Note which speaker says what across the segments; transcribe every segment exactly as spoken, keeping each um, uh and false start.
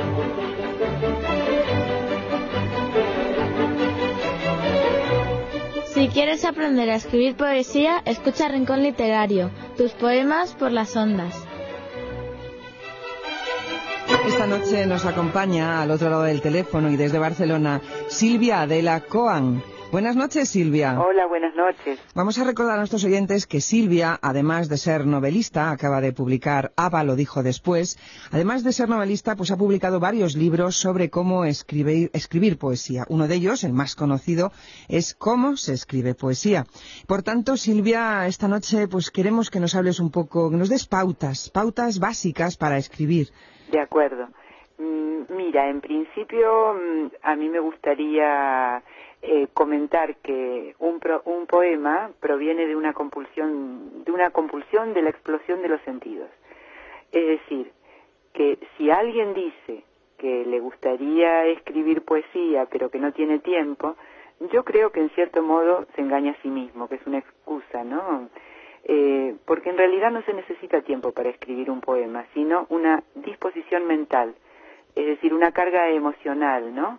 Speaker 1: Si quieres aprender a escribir poesía, escucha Rincón Literario, tus poemas por las ondas.
Speaker 2: Esta noche nos acompaña al otro lado del teléfono y desde Barcelona Silvia de la Coan. Buenas noches, Silvia.
Speaker 3: Hola, buenas noches.
Speaker 2: Vamos a recordar a nuestros oyentes que Silvia, además de ser novelista, acaba de publicar Ava lo dijo después, además de ser novelista, pues ha publicado varios libros sobre cómo escribir, escribir poesía. Uno de ellos, el más conocido, es Cómo se escribe poesía. Por tanto, Silvia, esta noche pues queremos que nos hables un poco, que nos des pautas, pautas básicas para escribir.
Speaker 3: De acuerdo. Mira, en principio a mí me gustaría eh, comentar que un, pro, un poema proviene de una compulsión, de una compulsión de la explosión de los sentidos. Es decir, que si alguien dice que le gustaría escribir poesía pero que no tiene tiempo, yo creo que en cierto modo se engaña a sí mismo, que es una excusa, ¿no? Eh, porque en realidad no se necesita tiempo para escribir un poema, sino una disposición mental, es decir, una carga emocional, ¿no?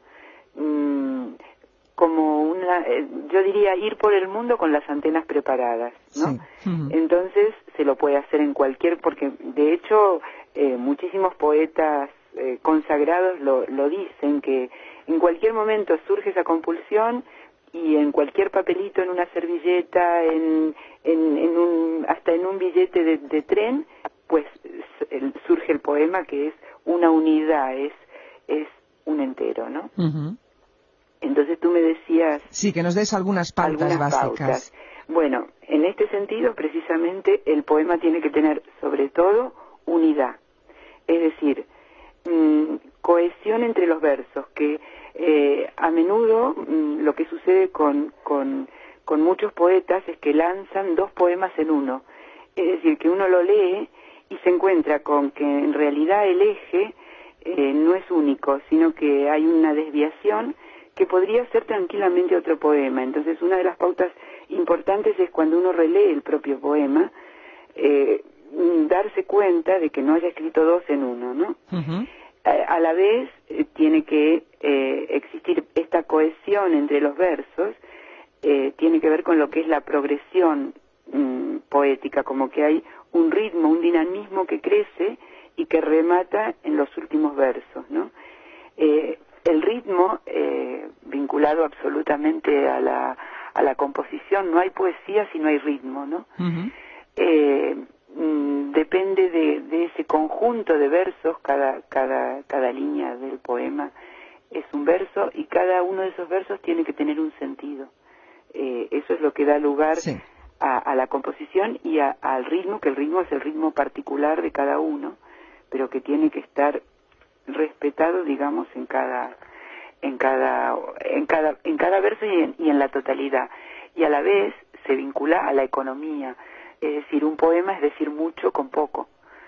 Speaker 3: Mm, como una, eh, yo diría, ir por el mundo con las antenas preparadas, ¿no?
Speaker 2: Sí. Uh-huh.
Speaker 3: Entonces se lo puede hacer en cualquier, porque de hecho eh, muchísimos poetas eh, consagrados lo, lo dicen, que en cualquier momento surge esa compulsión y en cualquier papelito, en una servilleta, en, en, en un, hasta en un billete de, de tren, pues el, surge el poema, que es una unidad, es, es un entero, ¿no?
Speaker 2: Uh-huh.
Speaker 3: Entonces tú me decías...
Speaker 2: Sí, que nos des algunas pautas
Speaker 3: algunas
Speaker 2: básicas.
Speaker 3: Pautas. Bueno, en este sentido, precisamente, el poema tiene que tener, sobre todo, unidad. Es decir, mmm, cohesión entre los versos, que eh, a menudo mmm, lo que sucede con, con, con muchos poetas es que lanzan dos poemas en uno. Es decir, que uno lo lee y se encuentra con que en realidad el eje eh, no es único, sino que hay una desviación que podría ser tranquilamente otro poema. Entonces, una de las pautas importantes es cuando uno relee el propio poema, eh, darse cuenta de que no haya escrito dos en uno, ¿no?
Speaker 2: Uh-huh.
Speaker 3: A, a la vez, eh, tiene que eh, existir esta cohesión entre los versos, eh, tiene que ver con lo que es la progresión mm, poética, como que hay un ritmo, un dinamismo que crece y que remata en los últimos versos, ¿no? Eh, el ritmo, eh, vinculado absolutamente a la, a la composición, no hay poesía si no hay ritmo, ¿no?
Speaker 2: Uh-huh.
Speaker 3: Eh, mm, depende de, de ese conjunto de versos, cada, cada, cada línea del poema es un verso y cada uno de esos versos tiene que tener un sentido. Eh, eso es lo que da lugar
Speaker 2: sí.
Speaker 3: a, a la composición y a, al ritmo, que el ritmo es el ritmo particular de cada uno, pero que tiene que estar respetado, digamos, en cada en cada en cada en cada verso y en, y en la totalidad, y a la vez se vincula a la economía, es decir, un poema es decir mucho con poco,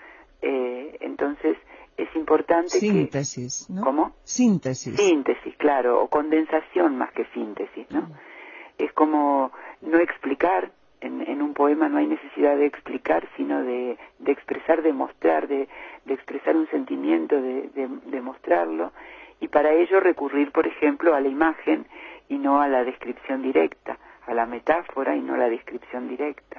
Speaker 3: eh, entonces es importante
Speaker 2: síntesis,
Speaker 3: que,
Speaker 2: ¿no?
Speaker 3: ¿cómo?
Speaker 2: Síntesis.
Speaker 3: Síntesis, claro, o condensación más que síntesis, ¿no? Uh-huh. Es como no explicar. En, en un poema no hay necesidad de explicar, sino de, de expresar, de mostrar, de, de expresar un sentimiento, de, de, de mostrarlo, y para ello recurrir, por ejemplo, a la imagen y no a la descripción directa, a la metáfora y no a la descripción directa.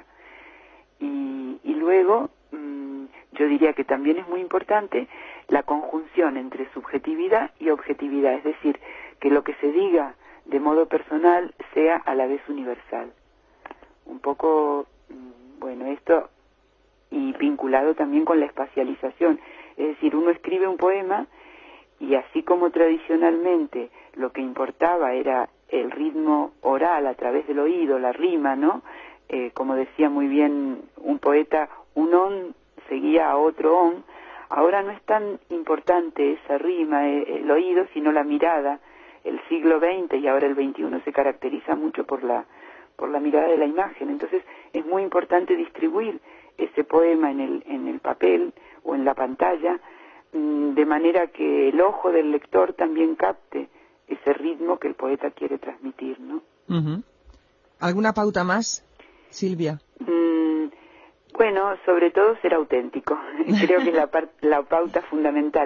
Speaker 3: Y, y luego, mmm, yo diría que también es muy importante la conjunción entre subjetividad y objetividad, es decir, que lo que se diga de modo personal sea a la vez universal. Un poco, bueno, esto, y vinculado también con la espacialización, es decir, uno escribe un poema y así como tradicionalmente lo que importaba era el ritmo oral a través del oído, la rima, ¿no? Eh, como decía muy bien un poeta, un on seguía a otro on. Ahora no es tan importante esa rima, eh, el oído, sino la mirada. El siglo veinte y ahora el veintiuno se caracteriza mucho por la por la mirada de la imagen. Entonces es muy importante distribuir ese poema en el en el papel o en la pantalla, mmm, de manera que el ojo del lector también capte ese ritmo que el poeta quiere transmitir, ¿no?
Speaker 2: Uh-huh. ¿Alguna pauta más, Silvia?
Speaker 3: Mm, bueno, sobre todo ser auténtico. Creo que es la, part, la pauta fundamental.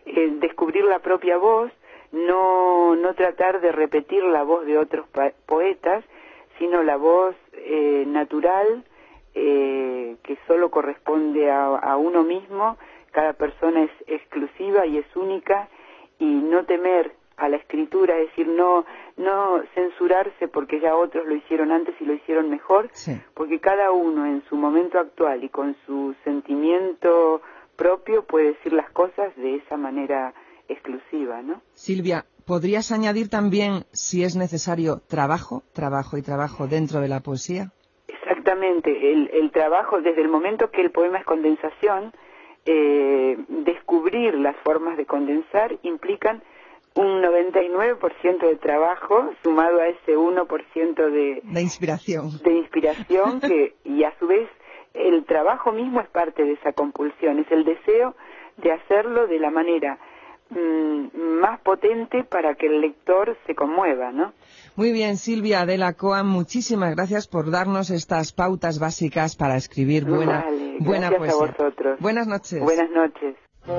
Speaker 3: eh, descubrir la propia voz, no, no tratar de repetir la voz de otros poetas, sino la voz eh, natural, eh, que solo corresponde a, a uno mismo. Cada persona es exclusiva y es única, y no temer a la escritura, es decir, no, no censurarse porque ya otros lo hicieron antes y lo hicieron mejor, sí. Porque cada uno en su momento actual y con su sentimiento propio puede decir las cosas de esa manera exclusiva, ¿no?
Speaker 2: Silvia, ¿podrías añadir también, si es necesario, trabajo, trabajo y trabajo dentro de la poesía?
Speaker 3: Exactamente, el, el trabajo, desde el momento que el poema es condensación, eh, descubrir las formas de condensar implican un noventa y nueve por ciento de trabajo sumado a ese uno por ciento de,
Speaker 2: de inspiración,
Speaker 3: de inspiración que, y a su vez el trabajo mismo es parte de esa compulsión, es el deseo de hacerlo de la manera mmm, más potente para que el lector se conmueva, ¿no?
Speaker 2: Muy bien, Silvia de la Coan, muchísimas gracias por darnos estas pautas básicas para escribir buena,
Speaker 3: vale,
Speaker 2: buena
Speaker 3: gracias
Speaker 2: poesía.
Speaker 3: A vosotros.
Speaker 2: Buenas noches.
Speaker 3: Buenas noches.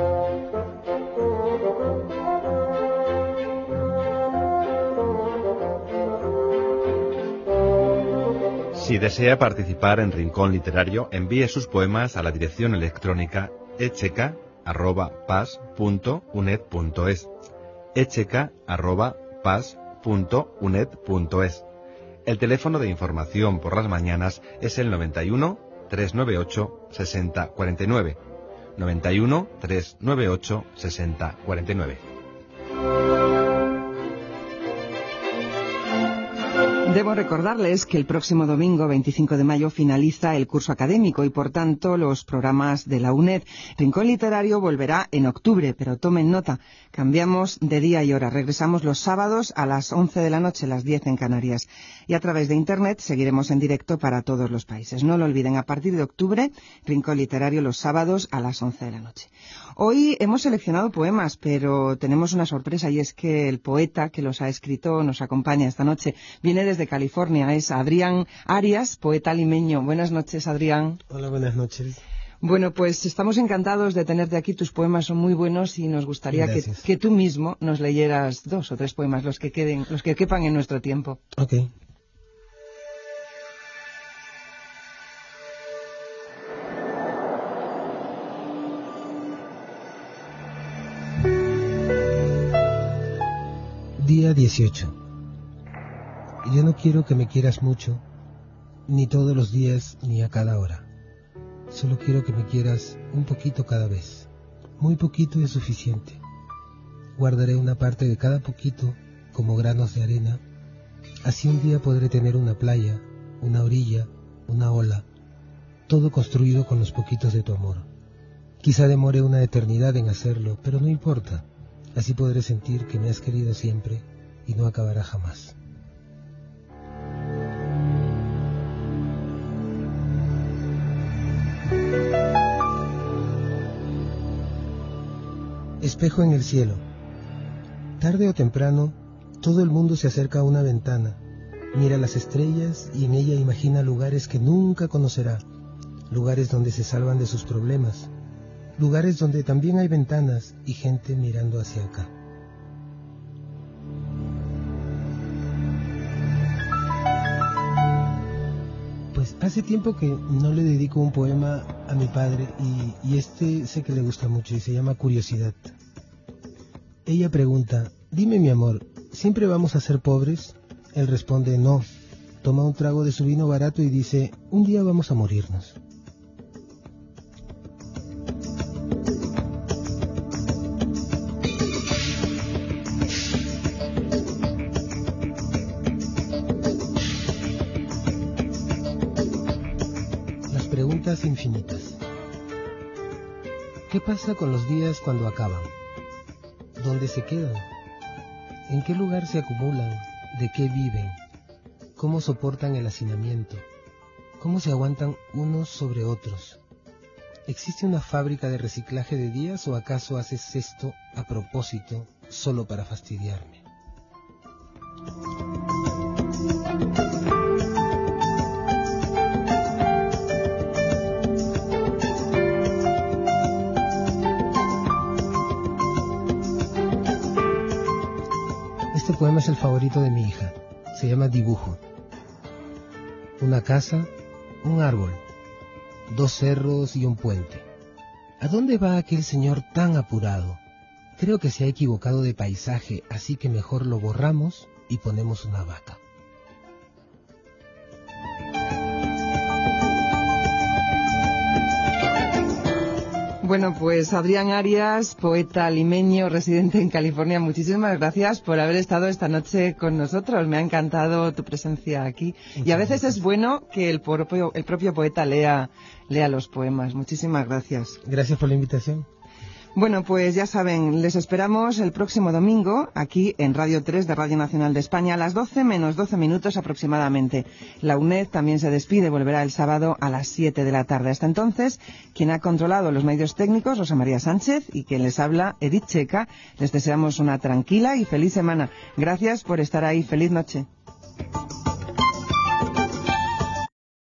Speaker 4: Si desea participar en Rincón Literario, envíe sus poemas a la dirección electrónica echeca arroba pas punto uned punto es, echeca arroba pas punto uned punto es. El teléfono de información por las mañanas es el noventa y uno, trescientos noventa y ocho, sesenta cuarenta y nueve, noventa y uno, trescientos noventa y ocho, sesenta cuarenta y nueve.
Speaker 2: Debo recordarles que el próximo domingo, veinticinco de mayo, finaliza el curso académico y, por tanto, los programas de la UNED. Rincón Literario volverá en octubre, pero tomen nota, cambiamos de día y hora. Regresamos los sábados a las once de la noche, las diez en Canarias. Y a través de Internet seguiremos en directo para todos los países. No lo olviden, a partir de octubre, Rincón Literario los sábados a las once de la noche. Hoy hemos seleccionado poemas, pero tenemos una sorpresa, y es que el poeta que los ha escrito nos acompaña esta noche. Viene desde California, es Adrián Arias, poeta limeño. Buenas noches, Adrián.
Speaker 5: Hola, buenas noches.
Speaker 2: Bueno, pues estamos encantados de tenerte aquí. Tus poemas son muy buenos y nos gustaría que, que tú mismo nos leyeras dos o tres poemas, los que queden, los que quepan en nuestro tiempo.
Speaker 5: Ok. Día dieciocho. Yo no quiero que me quieras mucho, ni todos los días, ni a cada hora. Solo quiero que me quieras un poquito cada vez. Muy poquito es suficiente. Guardaré una parte de cada poquito como granos de arena. Así un día podré tener una playa, una orilla, una ola, todo construido con los poquitos de tu amor. Quizá demore una eternidad en hacerlo, pero no importa. Así podré sentir que me has querido siempre y no acabará jamás. Espejo en el cielo. Tarde o temprano, todo el mundo se acerca a una ventana, mira las estrellas y en ella imagina lugares que nunca conocerá, lugares donde se salvan de sus problemas, lugares donde también hay ventanas y gente mirando hacia acá. Pues hace tiempo que no le dedico un poema a mi padre y, y este sé que le gusta mucho y se llama Curiosidad. Ella pregunta, dime mi amor, ¿siempre vamos a ser pobres? Él responde, no. Toma un trago de su vino barato y dice, un día vamos a morirnos. Las preguntas infinitas. ¿Qué pasa con los días cuando acaban? ¿Dónde se quedan? ¿En qué lugar se acumulan? ¿De qué viven? ¿Cómo soportan el hacinamiento? ¿Cómo se aguantan unos sobre otros? ¿Existe una fábrica de reciclaje de días o acaso haces esto a propósito solo para fastidiarme? poema es el favorito de mi hija. Se llama Dibujo. Una casa, un árbol, dos cerros y un puente. ¿A dónde va aquel señor tan apurado? Creo que se ha equivocado de paisaje, así que mejor lo borramos y ponemos una vaca.
Speaker 2: Bueno, pues Adrián Arias, poeta limeño, residente en California, muchísimas gracias por haber estado esta noche con nosotros. Me ha encantado tu presencia aquí. Muchas y a veces gracias. Es bueno que el propio, el propio poeta lea, lea los poemas. Muchísimas gracias.
Speaker 5: Gracias por la invitación.
Speaker 2: Bueno, pues ya saben, les esperamos el próximo domingo aquí en Radio tres de Radio Nacional de España a las doce menos doce minutos aproximadamente. La UNED también se despide, volverá el sábado a las siete de la tarde. Hasta entonces, quien ha controlado los medios técnicos, Rosa María Sánchez, y quien les habla, Edith Checa, les deseamos una tranquila y feliz semana. Gracias por estar ahí. Feliz noche.